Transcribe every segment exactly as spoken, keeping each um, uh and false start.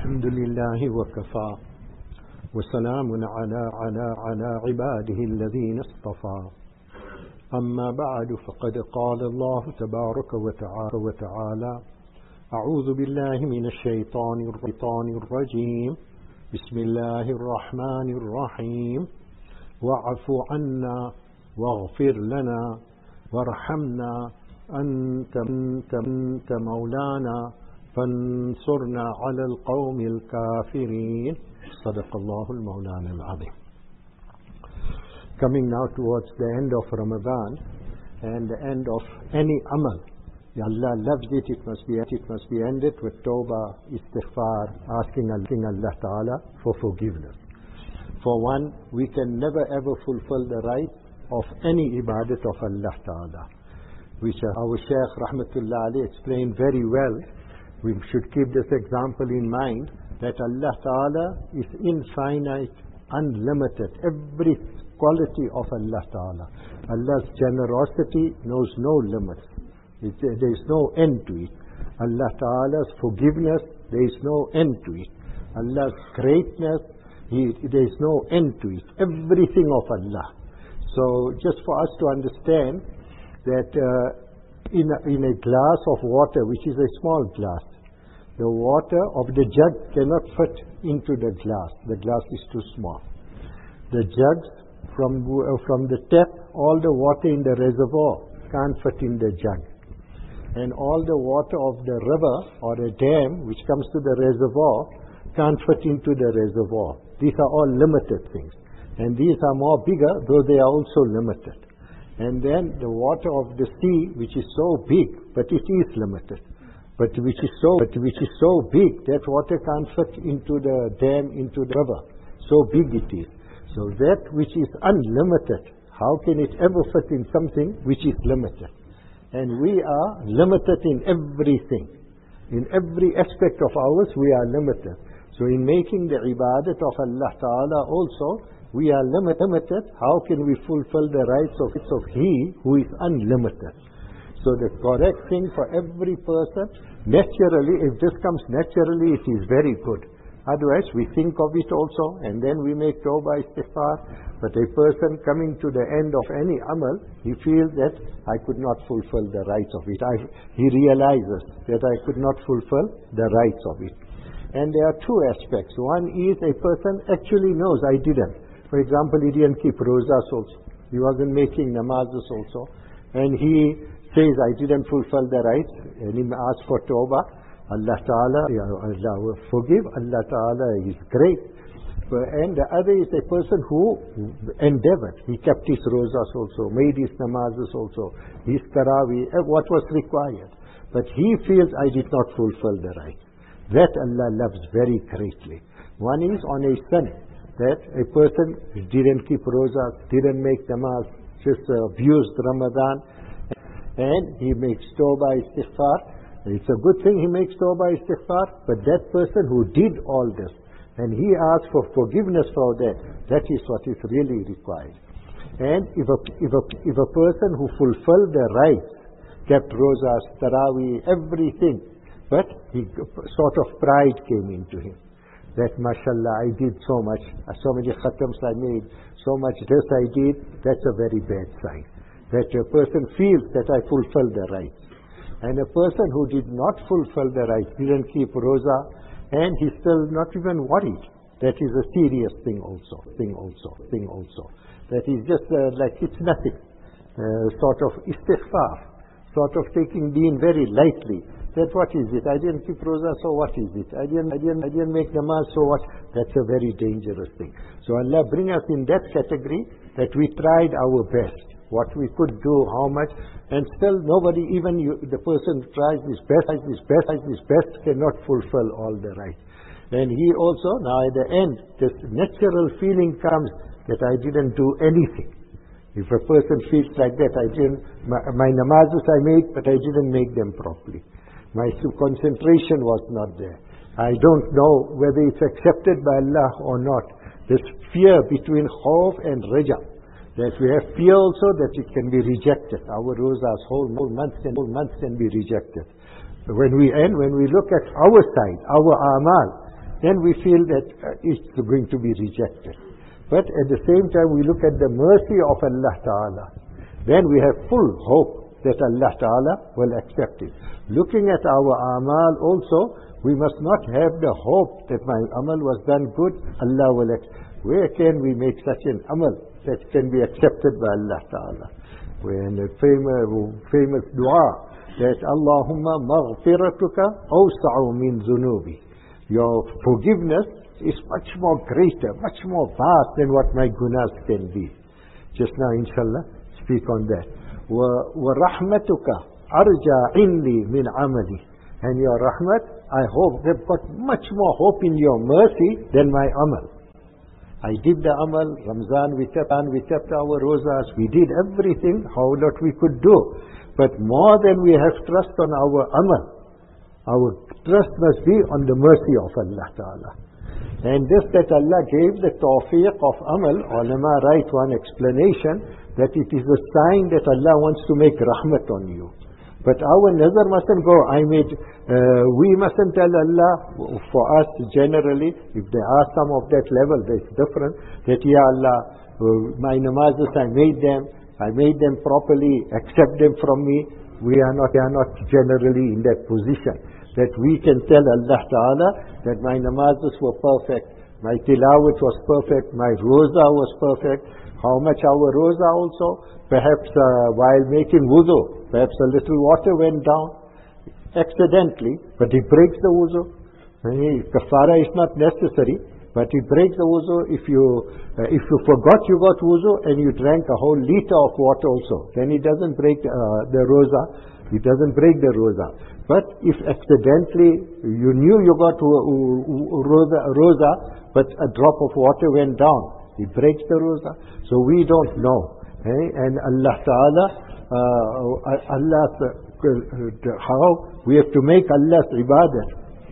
الحمد لله وكفى وسلام على على على عباده الذين اصطفى. أما بعد، فقد قال الله تبارك وتعالى وتعالى أعوذ بالله من الشيطان الرجيم بسم الله الرحمن الرحيم واعف عنا واغفر لنا وارحمنا أنت, أنت, أنت مولانا فانصرنا على القوم الكافرين. صدق الله المولانا العظيم. Coming now towards the end of Ramadan and the end of any amal. Allah loves it, it must be it must be ended with tawbah, istighfar, asking Allah Ta'ala for forgiveness. For one, we can never ever fulfill the right of any ibadat of Allah Ta'ala, which our Shaykh Rahmatullah Ali explained very well. We should keep this example in mind, that Allah Ta'ala is infinite, unlimited. Every quality of Allah Ta'ala. Allah's generosity knows no limits. It, there is no end to it. Allah Ta'ala's forgiveness, there is no end to it. Allah's greatness, he, there is no end to it. Everything of Allah. So just for us to understand that uh, in, a, in a glass of water, which is a small glass, the water of the jug cannot fit into the glass. The glass is too small. The jugs from, uh, from the tap, all the water in the reservoir can't fit in the jug. And all the water of the river or a dam which comes to the reservoir can't fit into the reservoir. These are all limited things. And these are more bigger, though they are also limited. And then the water of the sea, which is so big, but it is limited, but which is so but which is so big that water can't fit into the dam, into the river. So big it is. So that which is unlimited, how can it ever fit in something which is limited? And we are limited in everything. In every aspect of ours, we are limited. So in making the ibadat of Allah Ta'ala also, we are limited. How can we fulfill the rights of, of He who is unlimited? So the correct thing for every person, naturally, if this comes naturally, it is very good. Otherwise, we think of it also, and then we make tawbah, istighfar. But a person coming to the end of any amal, he feels that I could not fulfill the rights of it. I, he realizes that I could not fulfill the rights of it. And there are two aspects. One is a person actually knows I didn't. For example, he didn't keep rozas also. He wasn't making namazes also. And he says, I didn't fulfill the rights. And he asks for tawbah. Allah Ta'ala, Allah will forgive. Allah Ta'ala is great. And the other is a person who endeavored. He kept his rozas also, made his namazes also, his tarawih, what was required. But he feels, I did not fulfill the rights. That Allah loves very greatly. One is on a sin, that a person didn't keep rozas, didn't make namaz, just abused Ramadan, and he makes tawbah, istighfar. It's a good thing he makes tawbah, istighfar, but that person who did all this, and he asks for forgiveness for that, that is what is really required. And if a, if a, if a person who fulfilled the rights, kept rozas, tarawih, everything, but he, sort of pride came into him. That mashallah, I did so much, so many khatams I made, so much this I did, that's a very bad sign. That a person feels that I fulfilled the rights. And a person who did not fulfill the rights, didn't keep roza, and he's still not even worried. That is a serious thing also, thing also, thing also. That is just uh, like it's nothing. Uh, sort of istighfar, sort of taking deen very lightly. That what is it? I didn't keep roza, so what is it? I didn't, I didn't, I didn't make namaz, so what? That's a very dangerous thing. So Allah bring us in that category that we tried our best. What we could do, how much, and still nobody, even you, the person who tries his best, his best, his best, cannot fulfill all the rights. And he also, now at the end, this natural feeling comes that I didn't do anything. If a person feels like that, I didn't, my, my namazes I made, but I didn't make them properly. My concentration was not there. I don't know whether it's accepted by Allah or not. This fear between khawf and raja. That we have fear also that it can be rejected. Our rozas, whole, whole months can, whole months can be rejected. When we end, when we look at our side, our amal, then we feel that uh, it's going to be rejected. But at the same time, we look at the mercy of Allah Ta'ala. Then we have full hope that Allah Ta'ala will accept it. Looking at our amal also, we must not have the hope that my amal was done good, Allah will accept. Where can we make such an amal that can be accepted by Allah Ta'ala? When the famous, famous dua that Allahumma maghfiratuka awsa'u min zunubi. Your forgiveness is much more greater, much more vast than what my gunas can be. Just now, inshallah, speak on that. Wa rahmatuka arja indi min amali. And your rahmat, I hope, they've got much more hope in your mercy than my amal. I did the amal, Ramzan, we kept on, we kept our rosas, we did everything, how that we could do. But more than we have trust on our amal, our trust must be on the mercy of Allah Ta'ala. And this that Allah gave the tawfiq of amal, ulama write one explanation, that it is a sign that Allah wants to make rahmat on you. But our nazar mustn't go, I made, uh, we mustn't tell Allah, for us generally, if they are some of that level, that's different, that Ya Allah, uh, my namazes, I made them, I made them properly, accept them from me. We are not, we are not generally in that position, that we can tell Allah Ta'ala that my namazes were perfect, my tilawat was perfect, my roza was perfect. How much our roza also? Perhaps uh, while making wudu, perhaps a little water went down accidentally, but it breaks the wudu. Kafara is not necessary, but it breaks the wudu. If you uh, if you forgot you got wudu and you drank a whole liter of water also, then it doesn't break uh, the roza. It doesn't break the roza. But if accidentally you knew you got roza, roza, but a drop of water went down, it breaks the roza. So we don't know. Eh? And Allah Ta'ala, uh, Allah's, uh, how we have to make Allah's ibadat.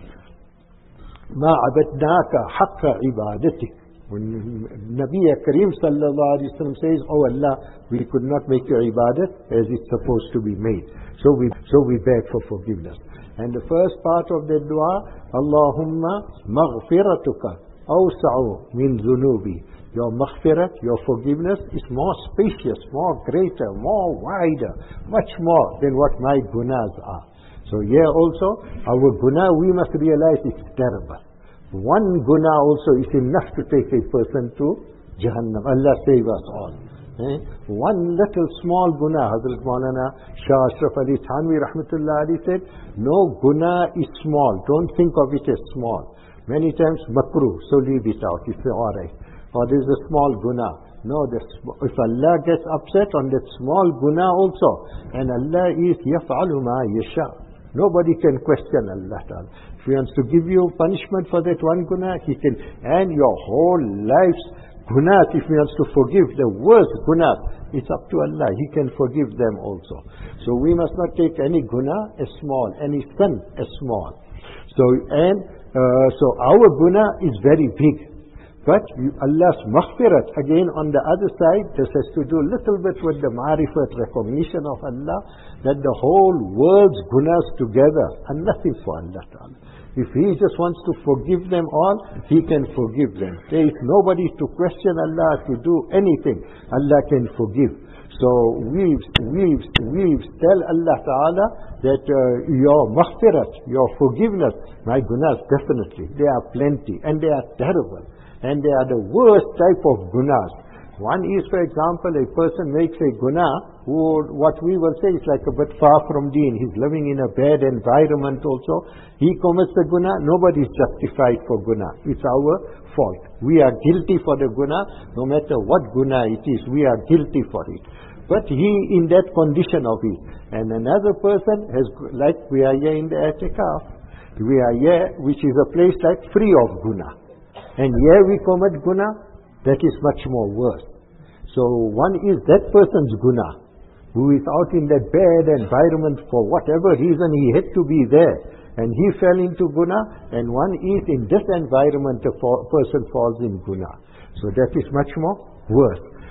Ma abadnaka haqqa ibadatik. When Nabi Kareem Sallallahu Alaihi Wasallam says, oh Allah, we could not make your ibadat as it's supposed to be made. So we, so we beg for forgiveness. And the first part of the dua, Allahumma maghfiratuka awsa'u min zunubi. Your maghfirat, your forgiveness is more spacious, more greater, more wider, much more than what my gunas are. So here also, our guna, we must realize it's terrible. One guna also is enough to take a person to Jahannam. Allah save us all. Eh? One little small guna, Hazrat Maulana Shah Ashraf Ali Thanvi Rahmatullah Ali said, no guna is small. Don't think of it as small. Many times makruh, so leave it out. You say, all right. Or there is a small guna. No, if Allah gets upset on that small guna also, and Allah is yaf'alu ma yasha. Nobody can question Allah Ta'ala. If He wants to give you punishment for that one guna, He can, and your whole life's gunat, if He wants to forgive the worst gunat, it's up to Allah. He can forgive them also. So we must not take any guna as small, any sin as small. So, and, uh, so our guna is very big. But Allah's maghfirat, again on the other side, this has to do a little bit with the ma'rifat, recognition of Allah, that the whole world's gunas together are nothing for Allah Ta'ala. If He just wants to forgive them all, He can forgive them. There is nobody to question Allah to do anything. Allah can forgive. So we, we, we tell Allah Ta'ala that uh, your maghfirat, your forgiveness, my gunas definitely, they are plenty and they are terrible. And they are the worst type of gunas. One is, for example, a person makes a guna, who, what we will say is like a bit far from deen. He's living in a bad environment also. He commits the guna, nobody is justified for guna. It's our fault. We are guilty for the guna, no matter what guna it is, we are guilty for it. But he in that condition of it. And another person has, like we are here in the I'tikaf, we are here, which is a place like free of guna. And here we commit guna, that is much more worse. So one is that person's guna, who is out in that bad environment for whatever reason he had to be there, and he fell into guna, and one is in this environment a person falls in guna. So that is much more worse.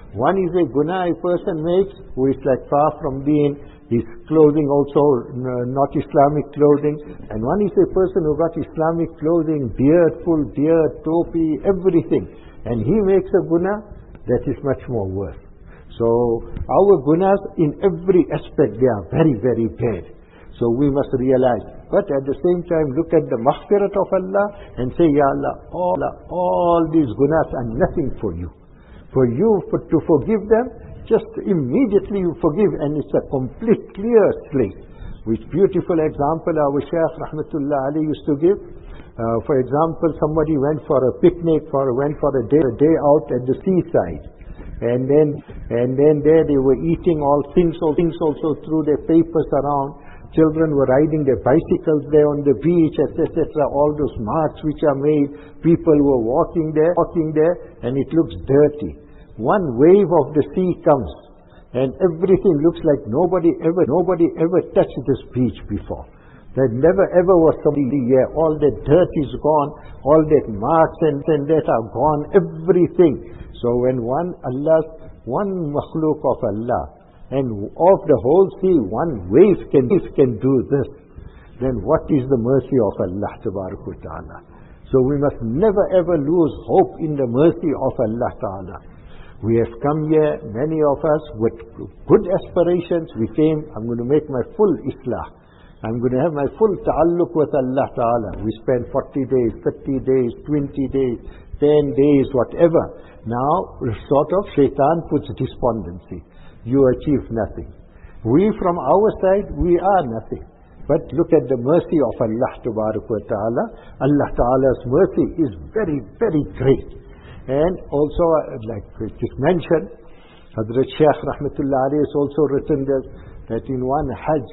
One is a guna a person makes who is like far from being, his clothing also not Islamic clothing, and one is a person who got Islamic clothing, beard, full beard, topi, everything, and he makes a guna, that is much more worse. So our gunas in every aspect, they are very, very bad. So we must realize, but at the same time look at the maghfirat of Allah and say, Ya Allah, all, all these gunas are nothing for you. For you for, to forgive them, just immediately you forgive, and it's a complete clear slate. Which beautiful example our Shaykh Rahmatullah Ali used to give. Uh, for example, somebody went for a picnic, for went for a day, a day out at the seaside. And then, and then there they were eating all things, all things also threw their papers around. Children were riding their bicycles there on the beach, et cetera. All those marks which are made, people were walking there, walking there, and it looks dirty. One wave of the sea comes, and everything looks like nobody ever, nobody ever touched this beach before. There never ever was somebody here. All that dirt is gone, all that marks and, and that are gone, everything. So when one Allah's, one makhluk of Allah, and of the whole sea, one wave can, can do this, then what is the mercy of Allah Tabarak wa Ta'ala? So we must never ever lose hope in the mercy of Allah Ta'ala. We have come here, many of us, with good aspirations. We came, I'm going to make my full islah. I'm going to have my full ta'alluq with Allah Ta'ala. We spend forty days, thirty days, twenty days, ten days, whatever. Now, sort of, shaitan puts despondency. You achieve nothing. We from our side, we are nothing. But look at the mercy of Allah Tabarak wa Ta'ala. Allah Ta'ala's mercy is very, very great. And also, like it is mentioned, Hazrat Shaykh Rahmatullah Ali has also written this, that in one Hajj,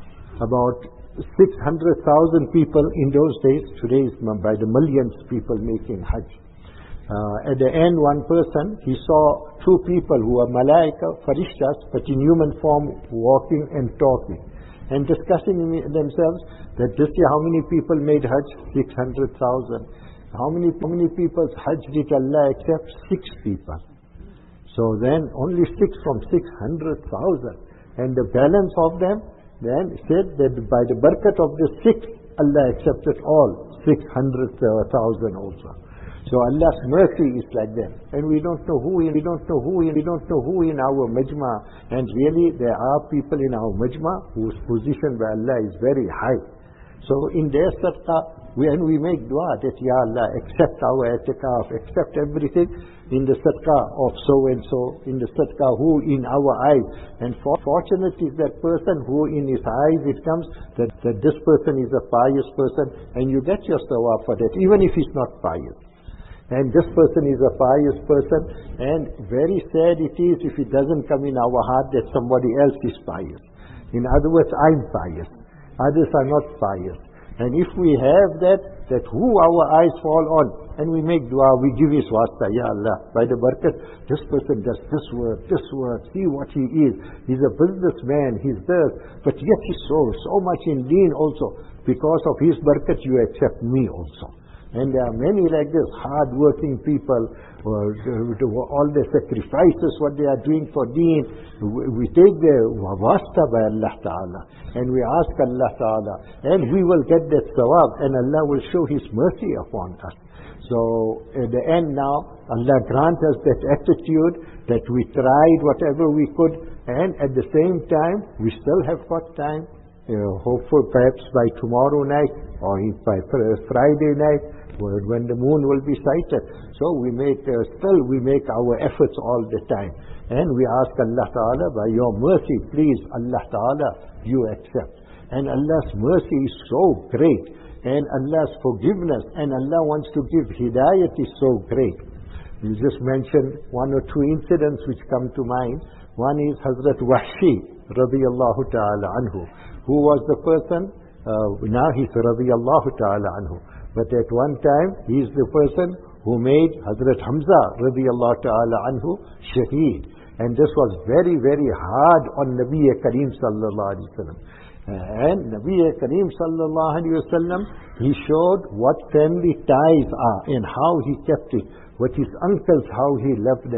about six hundred thousand people in those days, today is by the millions people making Hajj. Uh, at the end, one person, he saw two people who are malaika, farishtas, but in human form, walking and talking, and discussing themselves that this year how many people made Hajj? six hundred thousand. How many, how many people's Hajj did Allah accept? Six people. So then only six from six hundred thousand. And the balance of them then said that by the barakat of the six, Allah accepted all six hundred thousand also. So Allah's mercy is like that. And we don't know who, we don't know who, we don't know who in our majma. And really there are people in our majma whose position by Allah is very high. So in their sadaqah, we, and we make dua that, Ya Allah, accept our i'tikaf, accept everything in the sadaqah of so-and-so, in the sadaqah who in our eyes. And for, fortunate is that person who in his eyes it comes that, that this person is a pious person, and you get your sawab for that, even if he's not pious. And this person is a pious person, and very sad it is if it doesn't come in our heart that somebody else is pious. In other words, I'm pious. Others are not pious. And if we have that, that who our eyes fall on, and we make dua, we give his wasta, Ya Allah, by the barakat, this person does this work, this work, see what he is. He's a businessman, he's this, but yet he's so, so much in deen also. Because of his barakat, you accept me also. And there are many like this, hard-working people, or all the sacrifices, what they are doing for deen. We take the wasta by Allah Ta'ala, and we ask Allah Ta'ala, and we will get that sawab, and Allah will show His mercy upon us. So at the end now, Allah grant us that attitude, that we tried whatever we could, and at the same time, we still have got time. You know, hopefully perhaps by tomorrow night, or by Friday night, when the moon will be sighted. So we make, uh, still we make our efforts all the time. And we ask Allah Ta'ala, by your mercy, please, Allah Ta'ala, you accept. And Allah's mercy is so great. And Allah's forgiveness, and Allah wants to give hidayat is so great. You just mentioned one or two incidents which come to mind. One is Hazrat Wahshi, radiyallahu ta'ala anhu, who was the person, uh, now he's radiyallahu ta'ala anhu. But at one time, he is the person who made Hazrat Hamza radiyallahu ta'ala anhu shaheed. And this was very, very hard on Nabi Kareem sallallahu alayhi wa sallam. And Nabi Kareem sallallahu alayhi wa sallam, he showed what family ties are and how he kept it. With his uncles, how he loved them.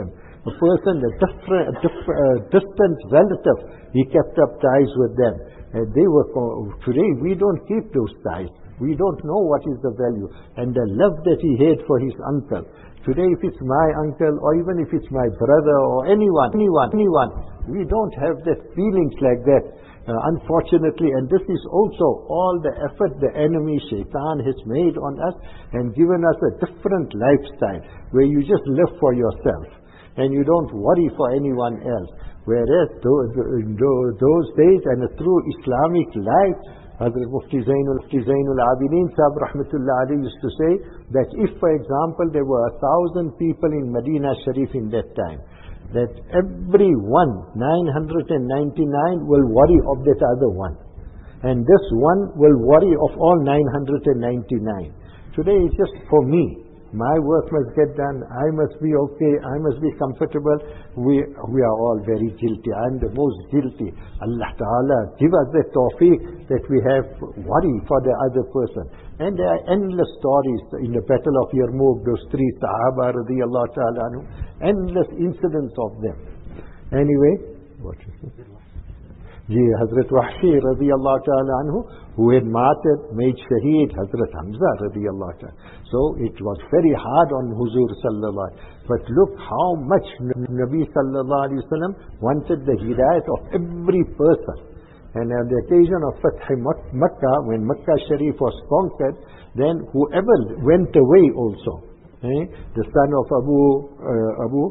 A person, a, different, a diff, uh, distant relative, he kept up ties with them. And they were, today we don't keep those ties. We don't know what is the value. And the love that he had for his uncle. Today if it's my uncle, or even if it's my brother, or anyone, anyone, anyone, we don't have that feelings like that. Uh, unfortunately, and this is also all the effort the enemy Shaitan has made on us and given us a different lifestyle where you just live for yourself and you don't worry for anyone else. Whereas those, those days and through Islamic life, Hazrat Mufti Zainul, Zainul Abidin Sahib Rahmatullah Ali used to say that if, for example, there were a thousand people in Medina Sharif in that time, that every one, nine hundred ninety-nine, will worry of that other one. And this one will worry of all nine hundred ninety-nine. Today it's just for me. My work must get done. I must be okay. I must be comfortable. We we are all very guilty. I am the most guilty. Allah Ta'ala give us the tawfiq that we have worry for the other person. And there are endless stories in the Battle of Yarmouk, those three Sahaba radiyallahu ta'ala anhu, endless incidents of them. Anyway, what is it? Ji, Hazrat Wahshi radiyallahu ta'ala anhu, who had martyred, made shaheed Hazrat Hamza radiyallahu ta'ala. So it was very hard on Huzur sallallahu alaihi wasallam. But look how much Nabi sallallahu alaihi wasallam wanted the hidayat of every person. And on the occasion of Fath Makkah, when Makkah Sharif was conquered, then whoever went away also, eh, the son of Abu uh, Abu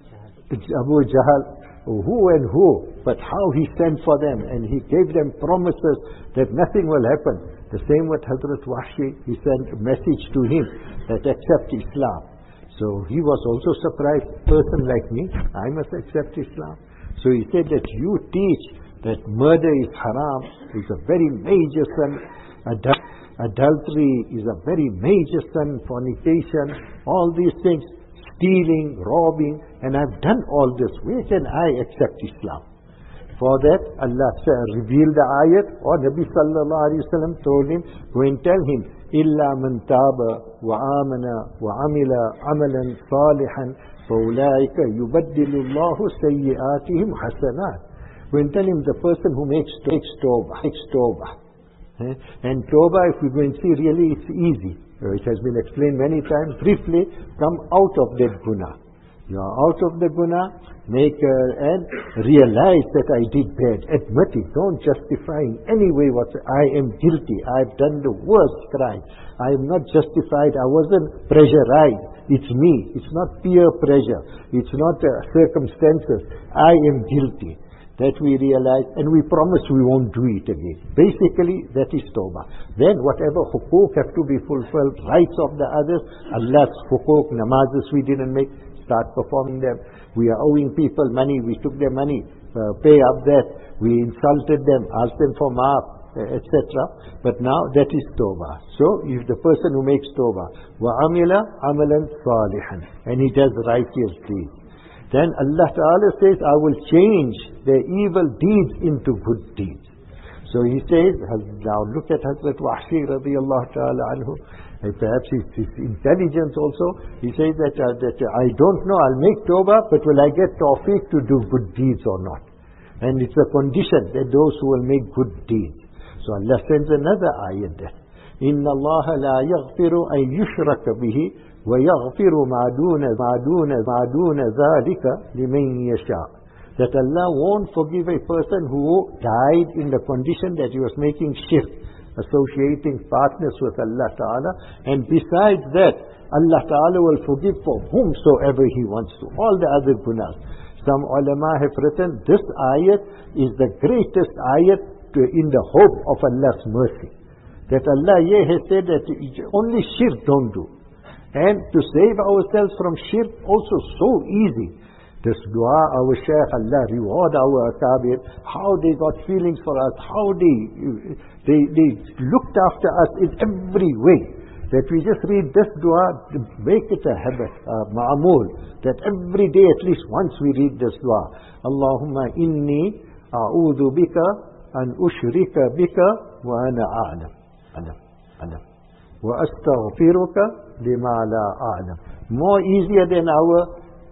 Abu Jahl, who and who, but how he sent for them, and he gave them promises that nothing will happen. The same with Hazrat Wahshi, he sent a message to him that accept Islam. So he was also surprised, a person like me, I must accept Islam. So he said that you teach that murder is haram, is a very major sin, Adul adultery is a very major sin, fornication, all these things, stealing, robbing, and I've done all this. Where can I accept Islam? For that, Allah revealed the ayat, or Nabi sallallahu alayhi wa sallam told him, go and tell him, إِلَّا مَنْ تَابَ وَآمَنَ وَعَمِلَ عَمَلًا صَالِحًا فَأُولَٰئِكَ يُبَدِّلُ اللَّهُ سَيِّئَاتِهِمْ حَسَنَاتٍ. Go and tell him the person who makes, makes tawbah, makes tawbah. Eh? And tawbah, if we go and see, really it's easy. It has been explained many times. Briefly, come out of that guna. You are out of the guna, make uh, and realize that I did bad. Admit it. Don't justify in any way what I am guilty. I have done the worst crime. I am not justified. I wasn't pressurized. It's me. It's not peer pressure. It's not uh, circumstances. I am guilty. That we realize, and we promise we won't do it again. Basically, that is tawbah. Then whatever hukuk have to be fulfilled, rights of the others, Allah's hukuk, namazes we didn't make, start performing them. We are owing people money, we took their money, uh, pay up that. We insulted them, asked them for maaf, uh, et cetera. But now that is tawbah. So, if the person who makes tawbah, وَعَمِلَ عَمَلًا صَالِحًا, and he does righteous deeds, then Allah Ta'ala says, I will change their evil deeds into good deeds. So he says, now look at Hazrat Wahshi radiyallahu ta'ala anhu, and perhaps his, his intelligence also, he says that, uh, that uh, I don't know, I'll make tawbah, but will I get tawfiq to do good deeds or not? And it's a condition that those who will make good deeds. So Allah sends another ayat there. إِنَّ اللَّهَ لَا يَغْفِرُ أَن يُشْرَكَ بِهِ وَيَغْفِرُ مَا دُونَ مَا دُونَ مَا دُونَ ذَلِكَ لِمَن يَشَاءُ. That Allah won't forgive a person who died in the condition that he was making shirk, associating partners with Allah Ta'ala. And besides that, Allah Ta'ala will forgive for whomsoever He wants to. All the other gunas. Some ulama have written, this ayat is the greatest ayat to, in the hope of Allah's mercy. That Allah yeah, has said that only shirk don't do. And to save ourselves from shirk also so easy. This dua, our Shaykh, Allah reward our Akabir, how they got feelings for us, how they, they, they looked after us in every way. That we just read this dua, make it a habit, a ma'amul, that every day at least once we read this dua. Allahumma inni a'udhu bika an ushrika bika wa ana a'lam. A'lam. A'lam. Wa astaghfiruka lima la a'lam. More easier than our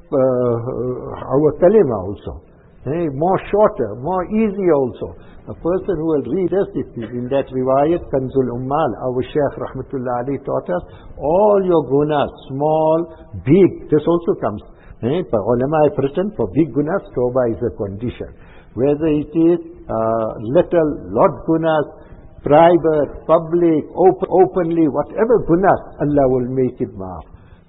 uh, our kalima also. Hey, more shorter, more easy also. A person who will read us, it is in that riwayat, Kanzul Ummal, our Shaykh Rahmatullah Ali taught us, all your gunas, small, big, this also comes. Hey, but ulama have written, for big gunas, tawbah is a condition. Whether it is uh, little, lot gunas, private, public, open, openly, whatever gunas, Allah will make it maaf.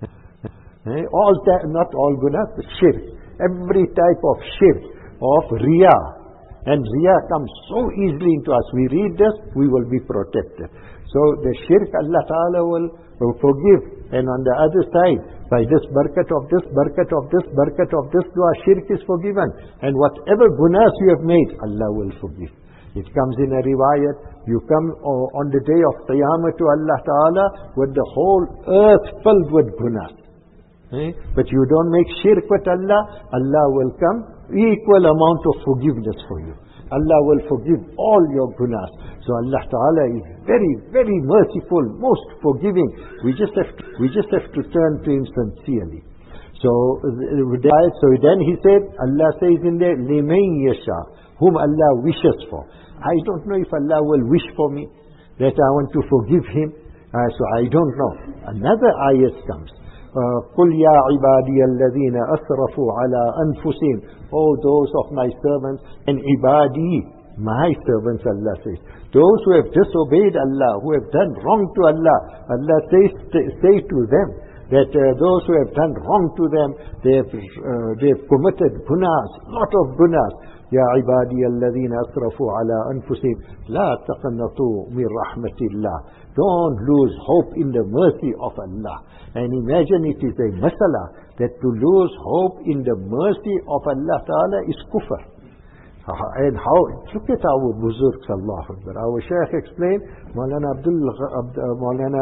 Hey, all that, not all gunas, shirk. Every type of shirk, of riyah. And riyah comes so easily into us. We read this, we will be protected. So the shirk Allah Ta'ala will, will forgive. And on the other side, by this barakat of this, barakat of this, barakat of this dua, shirk is forgiven. And whatever gunas you have made, Allah will forgive. It comes in a riwayat, you come uh, on the day of Qiyamah to Allah Ta'ala with the whole earth filled with gunas. Eh? But you don't make shirk with Allah, Allah will come equal amount of forgiveness for you. Allah will forgive all your gunas. So Allah Ta'ala is very, very merciful, most forgiving. We just have to, we just have to turn to Him sincerely. So, so then He said, Allah says in there, لِمَنْ يَشَاءُ, whom Allah wishes for. I don't know if Allah will wish for me, that I want to forgive Him. Uh, so I don't know. Another ayat comes. قُلْ يَا عِبَادِيَ الَّذِينَ أَسْرَفُوا عَلَىٰ أَنفُسِهِمْ, oh those of my servants, and ibadi, my servants, Allah says, those who have disobeyed Allah, who have done wrong to Allah, Allah says, say to them, that uh, those who have done wrong to them, they have, uh, they have committed gunas, lot of gunas. يا عبادي الذين أسرفوا على أنفسهم لا تقنطوا من رحمة الله. Don't lose hope in the mercy of Allah. And imagine it is a masala that to lose hope in the mercy of Allah Ta'ala is kufr. And how, look at our buzurgs, Allah Akbar. Our Shaykh explained, Maulana Abdul, Abd, uh, Maulana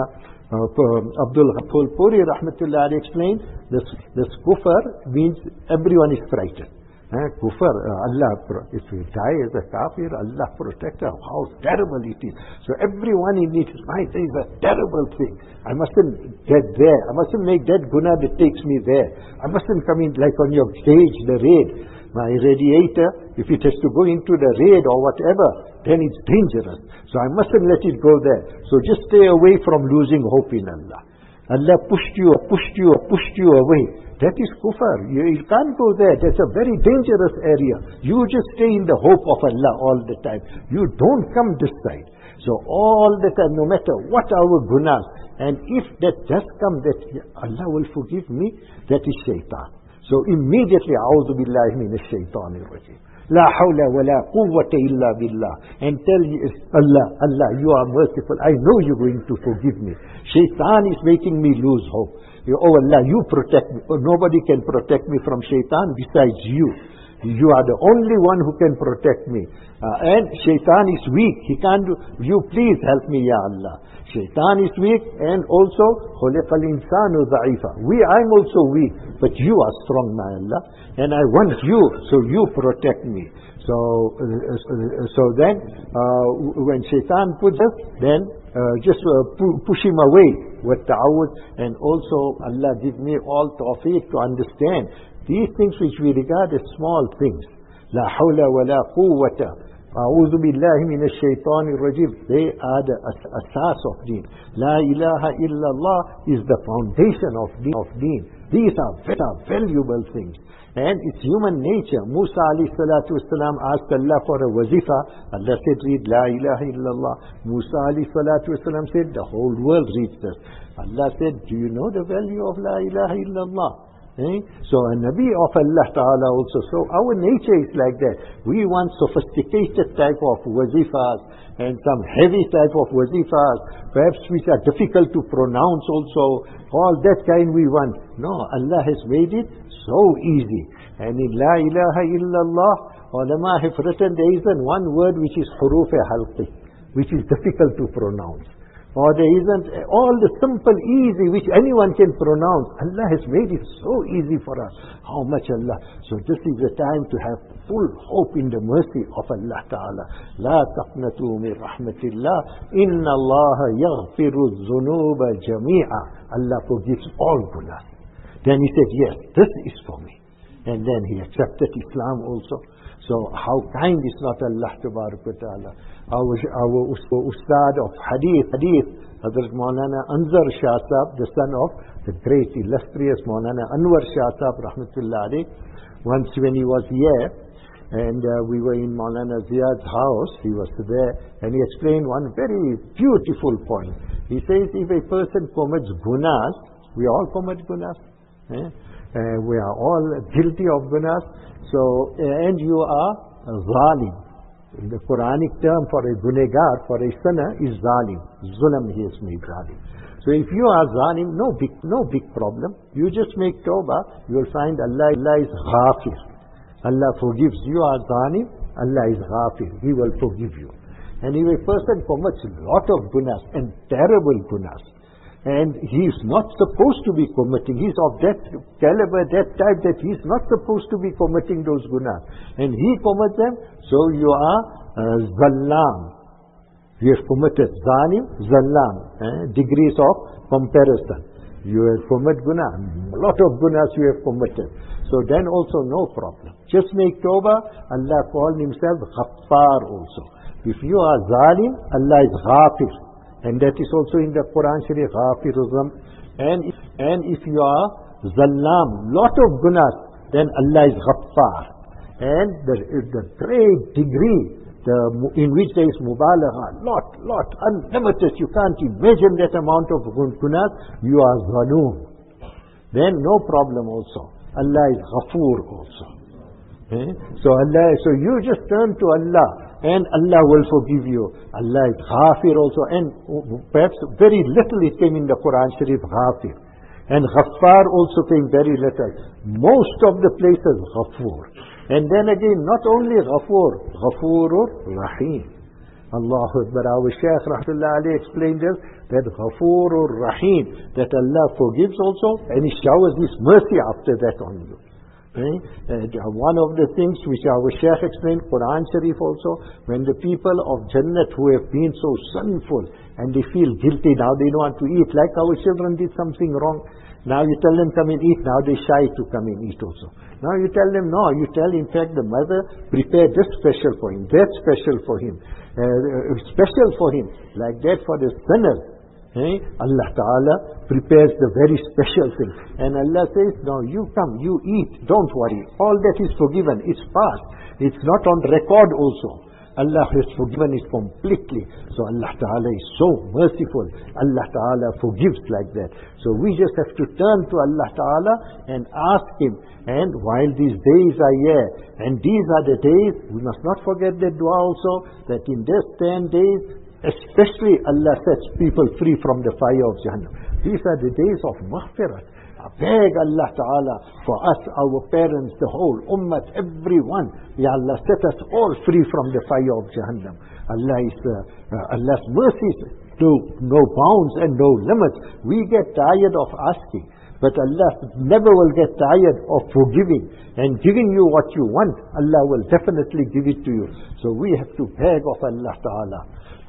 uh, Abdul Ghafur Puri Rahmatullah explained, this, this kufr means everyone is frightened. Uh, kufr, uh, Allah, if we die as a kafir, Allah protect us, how terrible it is. So everyone in his mind says a terrible thing. I mustn't get there. I mustn't make that guna that takes me there. I mustn't come in like on your stage, the raid. My radiator, if it has to go into the raid or whatever, then it's dangerous. So I mustn't let it go there. So just stay away from losing hope in Allah. Allah pushed you, pushed you, pushed you away. That is kufr. You, you can't go there. That's a very dangerous area. You just stay in the hope of Allah all the time. You don't come this side. So all the time, no matter what our gunas, and if that does come, that Allah will forgive me, that is shaitan. So immediately, a'udhu billahi minash shaitanir rajim. La hawla wa la quwwata illa billah. And tell Allah, Allah, you are merciful. I know you're going to forgive me. Shaitan is making me lose hope. Oh Allah, you protect me. Oh, nobody can protect me from shaitan besides you. You are the only one who can protect me. Uh, and shaitan is weak. He can't do. You please help me, Ya Allah. Shaitan is weak, and also خُلِقَ الْإِنسَانُ ضَعِيفًا. We, I'm also weak, but you are strong, my Allah. And I want you, so you protect me. So, uh, so then, uh, when shaitan puts us, then uh, just uh, pu push him away with ta'awud, and also Allah give me all tawfiq to understand these things which we regard as small things. La hawla wa la quwwata. A'udhu billahi minash shaitanir rajim. They are the asas of deen. La ilaha illallah is the foundation of deen. Of deen. These are very valuable things. And it's human nature. Musa alayhi salatu wasalam asked Allah for a wazifa. Allah said, read La ilaha illallah. Musa alayhi salatu wasalam said, the whole world reads this. Allah said, do you know the value of La ilaha illallah? Eh? So a Nabi of Allah Ta'ala also. So our nature is like that. We want sophisticated type of wazifas and some heavy type of wazifas, perhaps which are difficult to pronounce also. All that kind we want. No, Allah has made it so easy. And in La ilaha illallah, ulama have written there isn't one word which is huruf halqi, which is difficult to pronounce. Or there isn't all the simple, easy, which anyone can pronounce. Allah has made it so easy for us. How much Allah. So this is the time to have full hope in the mercy of Allah Ta'ala. La taqnatu min rahmatillah. Inna Allah yaghfiru dhunuba jami'a. Allah forgives all gunas. Then he said, yes, this is for me. And then he accepted Islam also. So how kind is not Allah Ta'ala. Our, our Ustad of Hadith, Hadith, Hazrat Maulana Anzar Shah Sahab, the son of the great illustrious Maulana Anwar Shah Sahab, Rahmatullah alayh. Once when he was here, and uh, we were in Maulana Ziyad's house, he was there, and he explained one very beautiful point. He says, if a person commits gunas, we all commit gunas. Eh? Uh, we are all guilty of gunas. So, uh, and you are a zalim. The Quranic term for a gunegar, for a sinner, is zalim. Zulam, he has made zalim. So if you are zalim, no big, no big problem. You just make tawbah, you will find Allah, Allah is ghafir. Allah forgives. You are zalim, Allah is ghafir. He will forgive you. And if a person commits a lot of gunas and terrible gunas, and he is not supposed to be committing, he is of that caliber, that type that he is not supposed to be committing those gunas, and he commits them, so you are uh, zallam. You have committed zalim, zallam, eh, degrees of comparison. You have committed guna, a lot of gunas you have committed. So then also no problem. Just make tawbah. Allah called himself Ghaffar also. If you are zalim, Allah is ghafir. And that is also in the Quran Sharif, Ghafirizm. And if, and if you are zallam, lot of gunas, then Allah is Ghaffar. And the, the great degree the, in which there is mubalagha, lot, lot, unlimited, you can't imagine that amount of gunas, you are zaloom. Then no problem also. Allah is Ghafoor also. Eh? So Allah, so you just turn to Allah and Allah will forgive you. Allah is Ghafir also, and perhaps very little it came in the Quran Sharif, Ghafir. And Ghaffar also came very little. Most of the places Ghafoor. And then again, not only Ghafoor, Ghafoorur Rahim. Allahu Akbar. Our Shaykh Rahmatullah alayhi explained this, that Ghafoorur Rahim, that Allah forgives also, and He showers His mercy after that on you. Okay? And one of the things which our Shaykh explained, Quran Sharif also, when the people of Jannat who have been so sinful, and they feel guilty, now they don't want to eat, like our children did something wrong, now you tell them come and eat, now they shy to come and eat also. Now you tell them no, you tell in fact the mother, prepare this special for him, that special for him, uh, special for him, like that for the sinners. Eh? Allah Ta'ala prepares the very special thing. And Allah says, no, you come, you eat, don't worry. All that is forgiven, it's past. It's not on record also. Allah has forgiven it completely. So Allah Ta'ala is so merciful. Allah Ta'ala forgives like that. So we just have to turn to Allah Ta'ala and ask Him. And while these days are here, and these are the days, we must not forget that dua also, that in these ten days, especially Allah sets people free from the fire of Jahannam. These are the days of maghfirah. Beg Allah Ta'ala for us, our parents, the whole ummah, everyone. Ya Allah, set us all free from the fire of Jahannam. Allah is, uh, uh, Allah's mercies to no bounds and no limits. We get tired of asking, but Allah never will get tired of forgiving and giving you what you want. Allah will definitely give it to you. So we have to beg of Allah Ta'ala.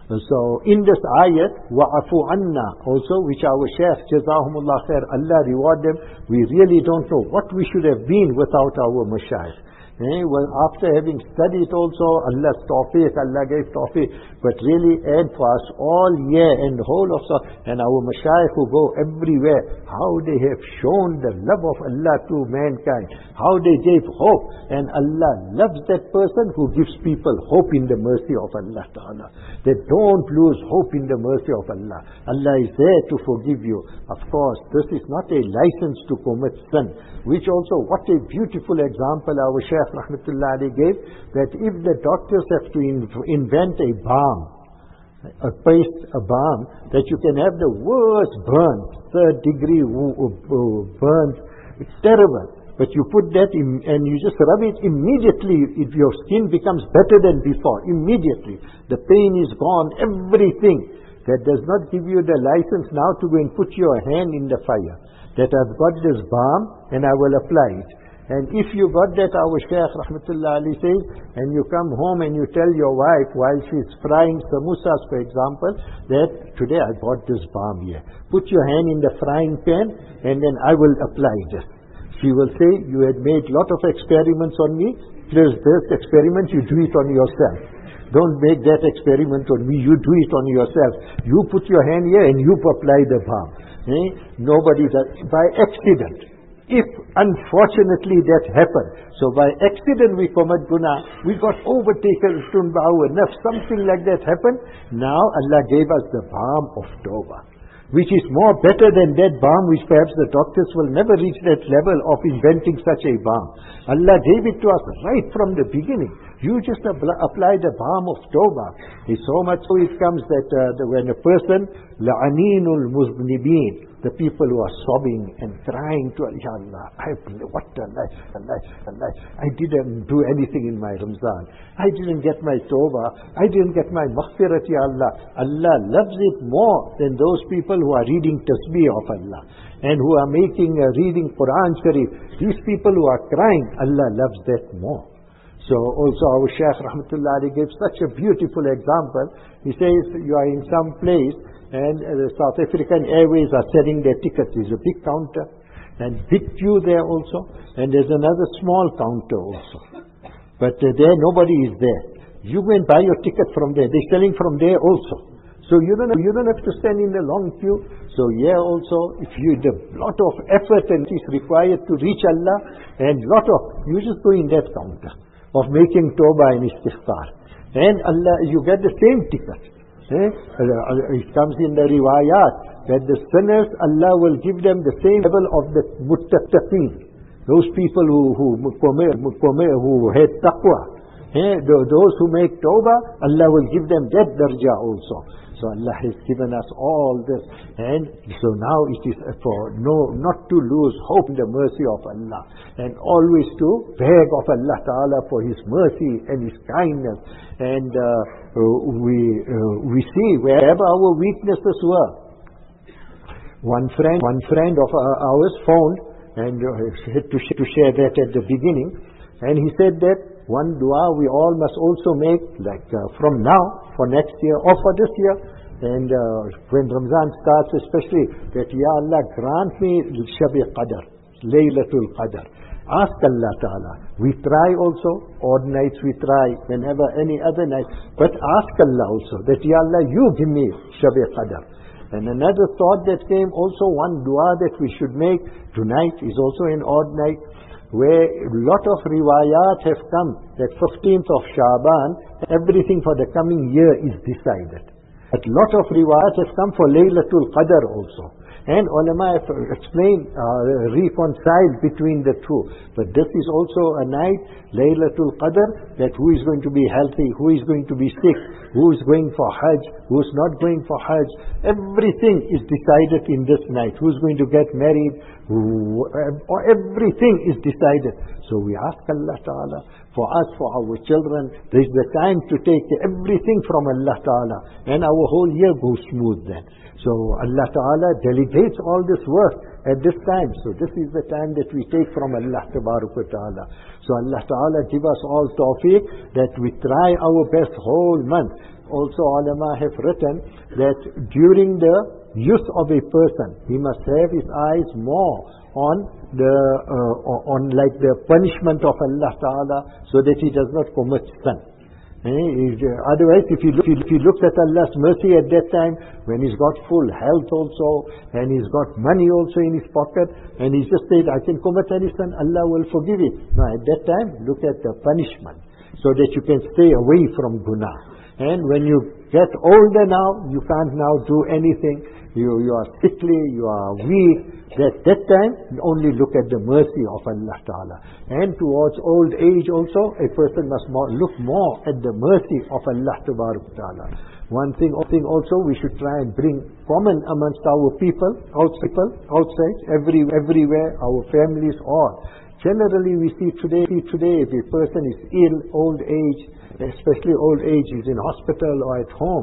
So in this ayat, wa'afu anna also, which our Shaykh, Jazahumullah khair, Allah reward them, we really don't know what we should have been without our mashayikh. Eh? Well, after having studied also, Allah's tawfiq, Allah gave tawfiq, but really, and for us all year and the whole of us, and our mashayikh who go everywhere, how they have shown the love of Allah to mankind, how they gave hope, and Allah loves that person who gives people hope in the mercy of Allah Ta'ala. They don't lose hope in the mercy of Allah. Allah is there to forgive you. Of course, this is not a license to commit sin, which also, what a beautiful example our Shaykh Rahmatullah Ali gave, that if the doctors have to in, invent a balm, a paste, a balm, that you can have the worst burn, third degree burn, it's terrible. But you put that in and you just rub it immediately, if your skin becomes better than before, immediately. The pain is gone, everything. That does not give you the license now to go and put your hand in the fire. That I've got this balm and I will apply it. And if you got that, our Shaykh Rahmatullah Ali says, and you come home and you tell your wife while she's frying samosas, for example, that today I bought this balm here. Put your hand in the frying pan and then I will apply this. She will say, you had made lot of experiments on me. Please, this experiment, you do it on yourself. Don't make that experiment on me. You do it on yourself. You put your hand here and you apply the balm. Eh? Nobody does. By accident. If unfortunately that happened, so by accident we commit guna, we got overtaken by our nafs, something like that happened. Now Allah gave us the balm of tawbah, which is more better than that balm, which perhaps the doctors will never reach that level of inventing such a balm. Allah gave it to us right from the beginning. You just apply the balm of tawbah. It's so much so it comes that uh, the, when a person, la'aninul muznibin, the people who are sobbing and crying to Allah, Ya Allah, I, what a life, a life, a life. I didn't do anything in my Ramzan. I didn't get my tawbah. I didn't get my maghfirat, Ya Allah. Allah loves it more than those people who are reading tasbih of Allah and who are making, uh, reading Quran Sharif. These people who are crying, Allah loves that more. So also our Shaykh Rahmatullah Ali gave such a beautiful example. He says, you are in some place and uh, the South African Airways are selling their tickets. There's a big counter and big queue there also, and there's another small counter also. But uh, there nobody is there. You go and buy your ticket from there. They're selling from there also. So you don't, you don't have to stand in the long queue. So here also, if you the lot of effort and is required to reach Allah, and lot of, you just go in that counter of making tawbah and istighfar. And Allah, you get the same ticket. Eh? It comes in the riwayat that the sinners, Allah will give them the same level of the muttaqin. Those people who who who had taqwa. Eh? Those who make tawbah, Allah will give them that darja also. So Allah has given us all this, and so now it is for no, not to lose hope in the mercy of Allah, and always to beg of Allah Ta'ala for His mercy and His kindness. And uh, we uh, we see wherever our weaknesses were. One friend, one friend of ours found, and uh, had to to share that at the beginning, and he said that one dua we all must also make, like uh, from now, for next year or for this year, and uh, when Ramzan starts especially, that Ya Allah grant me Shab-e Qadr, Laylatul Qadr. Ask Allah Ta'ala. We try also, odd nights we try, whenever any other night, but ask Allah also, that Ya Allah you give me Shab-e Qadr. And another thought that came also, one dua that we should make tonight is also an odd night, where a lot of riwayat have come that fifteenth of Shaban, everything for the coming year is decided. A lot of riwayat have come for Laylatul Qadr also. And ulama have explained, uh, reconciled between the two. But this is also a night, Laylatul Qadr, that who is going to be healthy, who is going to be sick, who is going for Hajj, who is not going for Hajj. Everything is decided in this night. Who is going to get married, who, uh, everything is decided. So we ask Allah Ta'ala, for us, for our children, there is the time to take everything from Allah Ta'ala, and our whole year goes smooth then. So Allah Ta'ala delegates all this work at this time. So this is the time that we take from Allah Ta'ala. So Allah Ta'ala give us all tawfiq that we try our best whole month. Also ulama have written that during the youth of a person, he must have his eyes more on the uh, on like the punishment of Allah Ta'ala, so that he does not commit sin. Eh? Otherwise, if he, look, if he looks at Allah's mercy at that time, when he's got full health also, and he's got money also in his pocket, and he just said, I can commit any sin, Allah will forgive it. No, at that time, look at the punishment, so that you can stay away from guna. And when you get older now, you can't now do anything. You, you are sickly, you are weak. At that time, only look at the mercy of Allah Ta'ala. And towards old age also, a person must more, look more at the mercy of Allah Ta'ala. One thing, thing also, we should try and bring common amongst our people, outside, outside every, everywhere, our families, all. Generally, we see today, today, if a person is ill, old age, especially old age, is in hospital or at home,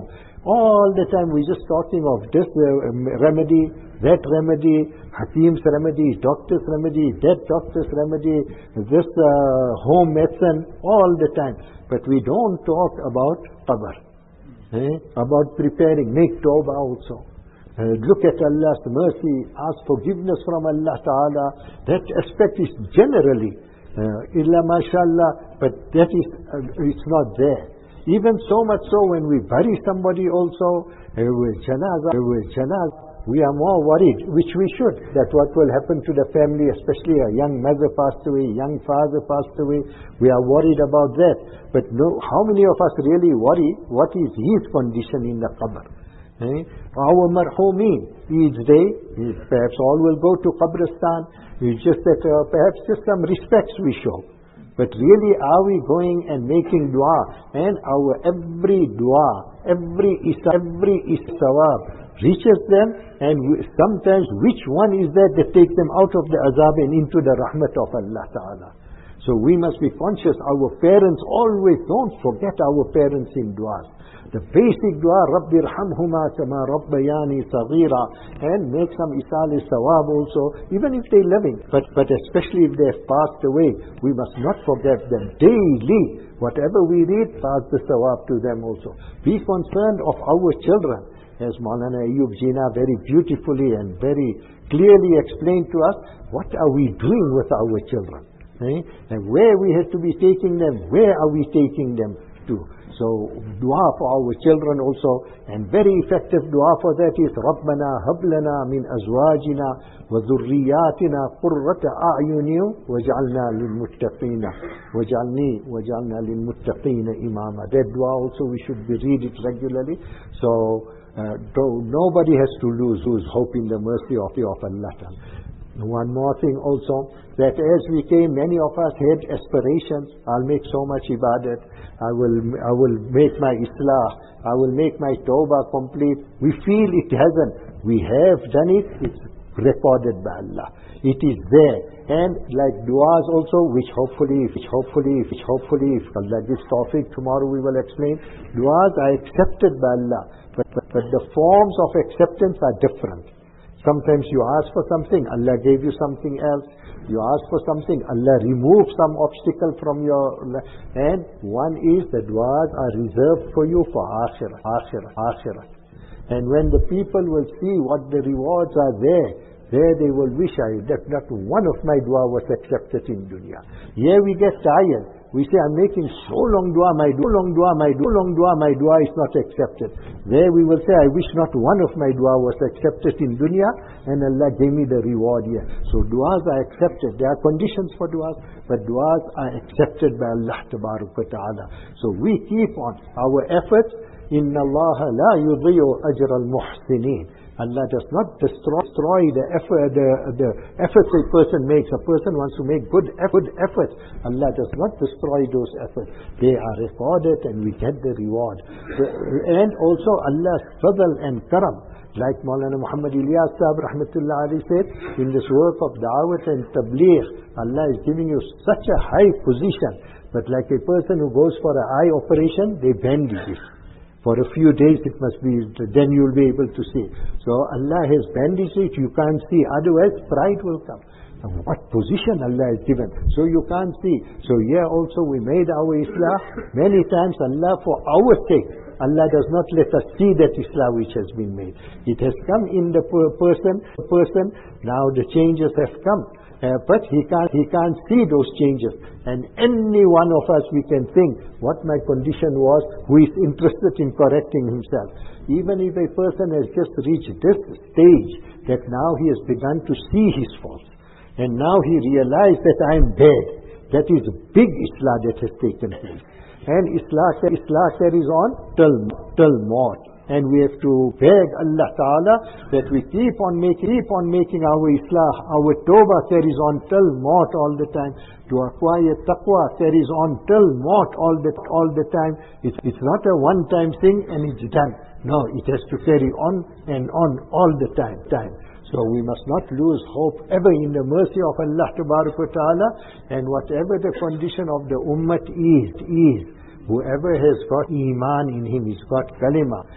All the time we're just talking of this uh, remedy, that remedy, Hakim's remedy, doctor's remedy, that doctor's remedy, this uh, home medicine, all the time. But we don't talk about qabr, eh? about preparing, make tawbah also. Uh, look at Allah's mercy, ask forgiveness from Allah Ta'ala. That aspect is generally, uh, illa mashallah, but that is, uh, it's not there. Even so much so when we bury somebody also, uh, with janazah, uh, with janazah, we are more worried, which we should, that what will happen to the family, especially a young mother passed away, young father passed away. We are worried about that. But no, how many of us really worry what is his condition in the qabr? Eh? Our marhumeen, each day, perhaps all will go to Qabristan. It's just that uh, perhaps just some respects we show. But really, are we going and making dua? And our every dua, every isa, every isawab reaches them, and we, sometimes which one is that that takes them out of the azab and into the rahmat of Allah Ta'ala? So we must be conscious. Our parents always, don't forget our parents in duas. The basic dua, Rabbi irhamhuma kama rabbayani saghira, and make some isal sawab also, even if they're living. But, but especially if they have passed away, we must not forget them daily. Whatever we read, pass the sawab to them also. Be concerned of our children. As Maulana Ayyub Jina very beautifully and very clearly explained to us, what are we doing with our children? Eh? And where we have to be taking them, where are we taking them to? So dua for our children also, and very effective dua for that is Rabbana hablana min azwajina wa dhurriyatina qurrata a'yunin waj'alna lil muttaqina waj'alni waj'alna lil muttaqina imama. That dua also we should be read it regularly. So uh, nobody has to lose who's hope in the mercy of the of Allah. One more thing also, that as we came, many of us had aspirations. I'll make so much ibadat. I will, I will make my islah. I will make my tawbah complete. We feel it hasn't. We have done it. It's recorded by Allah. It is there. And like du'as also, which hopefully, which hopefully, which hopefully, if Allah gives tawfiq, tomorrow we will explain. Du'as are accepted by Allah. But, but, but the forms of acceptance are different. Sometimes you ask for something, Allah gave you something else. You ask for something, Allah removed some obstacle from your... And one is the du'as are reserved for you for akhirah, akhirah, akhirah. And when the people will see what the rewards are there, there they will wish I, that not one of my dua was accepted in dunya. Here we get tired. We say, I'm making so long dua, my dua, long dua, my dua, long dua, my dua is not accepted. There we will say, I wish not one of my dua was accepted in dunya, and Allah gave me the reward here. So duas are accepted. There are conditions for duas, but duas are accepted by Allah Tabaraka Ta'ala. So we keep on our efforts. Inna Allah la yudhi'u ajra al-muhsinin. Allah does not destroy, destroy the effort, the, the efforts a person makes. A person wants to make good, good efforts. Allah does not destroy those efforts. They are recorded and we get the reward. So, and also Allah's fadl and karam. Like Maulana Muhammad Ilyas Sahib Rahmatullah Ali said, in this work of da'wat and tabligh, Allah is giving you such a high position. But like a person who goes for an eye operation, they bandage it. For a few days it must be, then you will be able to see. So Allah has bandaged it, you can't see. Otherwise pride will come. And what position Allah has given. So you can't see. So here also we made our Islah. Many times Allah for our sake, Allah does not let us see that Islah which has been made. It has come in the per person, person. Now the changes have come. Uh, but he can't, he can't see those changes. And any one of us, we can think what my condition was, who is interested in correcting himself. Even if a person has just reached this stage, that now he has begun to see his faults. And now he realized that I am dead. That is big Islah that has taken place. And Islah, Islah carries on till, till mort. And we have to beg Allah Ta'ala that we keep on making, keep on making our Islah, our Tawbah carries on till mort all the time. To acquire Taqwa carries on till mort all the, all the time. It's, it's not a one-time thing and it's done. No, it has to carry on and on all the time. time. So we must not lose hope ever in the mercy of Allah Ta'ala, and whatever the condition of the Ummah is, is, whoever has got Iman in him, he's got Kalima.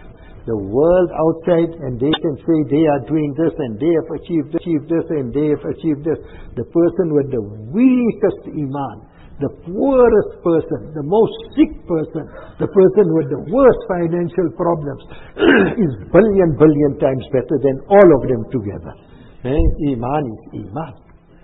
the world outside, and they can say they are doing this and they have achieved, achieved this and they have achieved this. The person with the weakest iman, the poorest person, the most sick person, the person with the worst financial problems is billion, billion times better than all of them together. Eh? Iman is iman.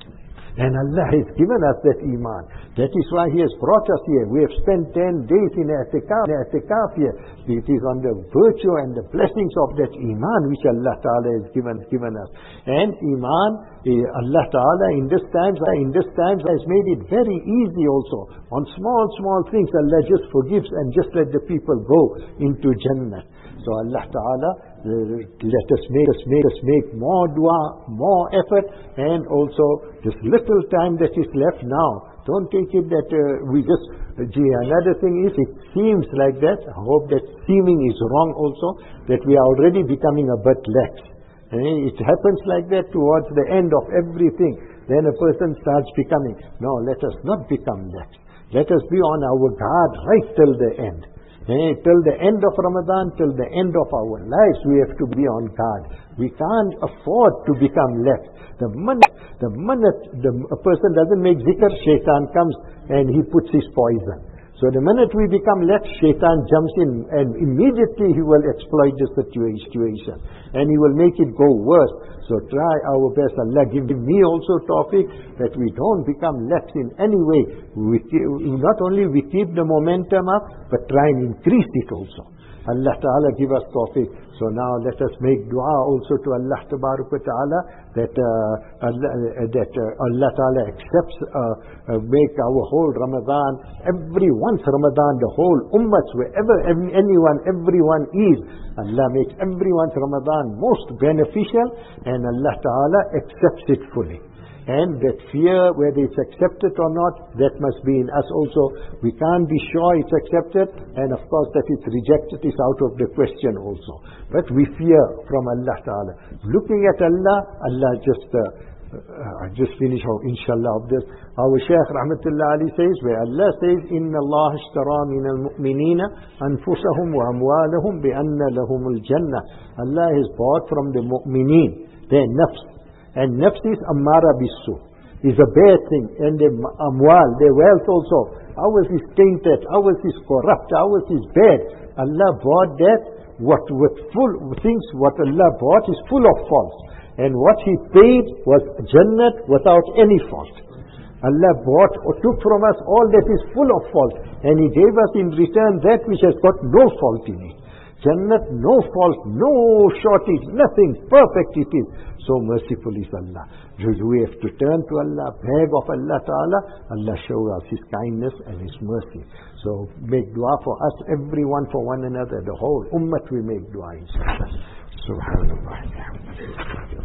And Allah has given us that iman. That is why He has brought us here. We have spent ten days in i'tikaf, i'tikaf here. It is on the virtue and the blessings of that iman which Allah Ta'ala has given, given us. And iman, Allah Ta'ala in this times, in this times has made it very easy also. On small, small things, Allah just forgives and just let the people go into Jannah. So Allah Ta'ala, uh, let us make us make us make more dua, more effort, and also this little time that is left now. Don't take it that uh, we just. Uh, gee, another thing is, it seems like that. I hope that seeming is wrong also. That we are already becoming a bit lax. Eh? It happens like that towards the end of everything. Then a person starts becoming. No, let us not become lax. Let us be on our guard right till the end. Eh, till the end of Ramadan, till the end of our lives, we have to be on guard. We can't afford to become lax. The minute, the minute the, a person doesn't make zikr, shaitan comes and he puts his poison. So the minute we become lax, shaitan jumps in and immediately he will exploit the situation and he will make it go worse. So try our best. Allah give me also tawfiq that we don't become lax in any way. We keep, not only we keep the momentum up, but try and increase it also. Allah Ta'ala give us tawfiq. So now let us make dua also to Allah Ta'ala that uh, Allah, uh, that uh, Allah Ta'ala accepts, uh, uh, make our whole Ramadan, every once Ramadan, the whole ummah, wherever anyone, everyone is, Allah makes everyone's Ramadan most beneficial, and Allah Ta'ala accepts it fully. And that fear, whether it's accepted or not, that must be in us also. We can't be sure it's accepted, and of course that it's rejected is out of the question also. But we fear from Allah Ta'ala. Looking at Allah, Allah just, uh, uh, I just finish how inshallah of this. Our Shaykh Rahmatullah Ali says, where Allah says, Inna Allah ishtara min al-mu'minina anfusahum wa amwalahum bi anna lahumul jannah. Allah has bought from the mu'mineen, their nafs. And nafs is ammara bisu, is a bad thing. And the amwal, their wealth also, ours is tainted, ours is corrupt, ours is bad. Allah bought that, what with full things, what Allah bought is full of faults. And what He paid was Jannat without any fault. Allah bought or took from us all that is full of fault. And He gave us in return that which has got no fault in it. Jannat, no fault, no shortage, nothing, perfect it is. So merciful is Allah. We have to turn to Allah, beg of Allah Ta'ala. Allah show us His kindness and His mercy. So make dua for us, everyone for one another, the whole ummah we make dua inshallah. Subhanallah.